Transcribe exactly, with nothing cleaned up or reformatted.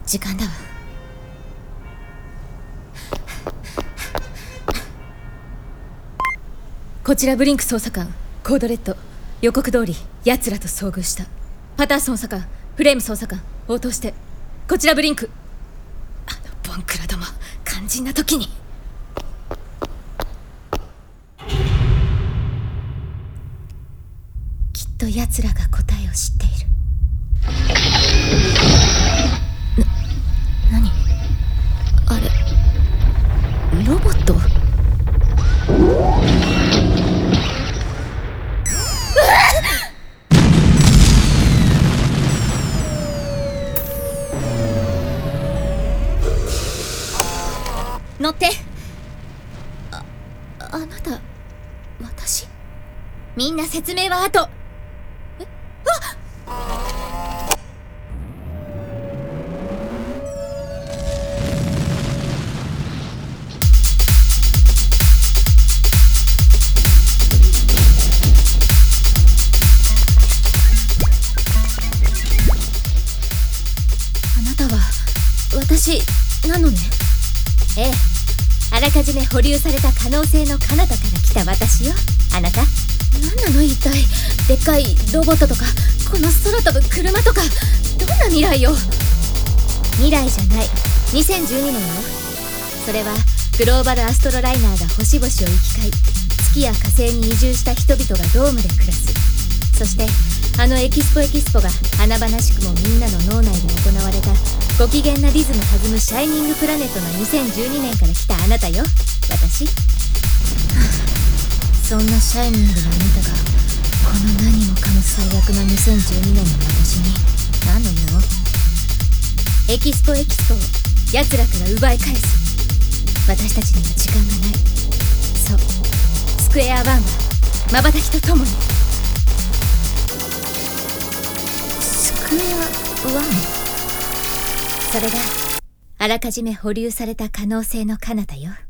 時間だわ。こちらブリンク捜査官コードレッド。予告通り奴らと遭遇した。パターソン捜査官、フレーム捜査官、応答して。こちらブリンク。あのボンクラども、肝心な時に。きっと奴らが答えを知っている。な、何あれ、ロボット？乗って。あ、あなた、私？みんな説明は後。え、あっ！あなたは私なのね。ええ、あらかじめ保留された可能性の彼方から来た私よ。あなた何なの一体。でっかいロボットとか、この空飛ぶ車とか、どんな未来よ。未来じゃない、にせんじゅうにねんよ。それはグローバルアストロライナーが星々を行き交い、月や火星に移住した人々がドームで暮らす。そしてあのエキスポエキスポが華々しくもみんなの脳内で行われたご機嫌なリズム弾むシャイニングプラネットのにせんじゅうにねんから来たあなたよ、私。そんなシャイニングなあなたがこの何もかも最悪なにせんじゅうにねんの私に何の用？エキスポエキスポを奴らから奪い返す。私たちには時間がない。そう、スクエアワンは瞬きとともに。スクエアワン？それがあらかじめ保留された可能性の彼方よ。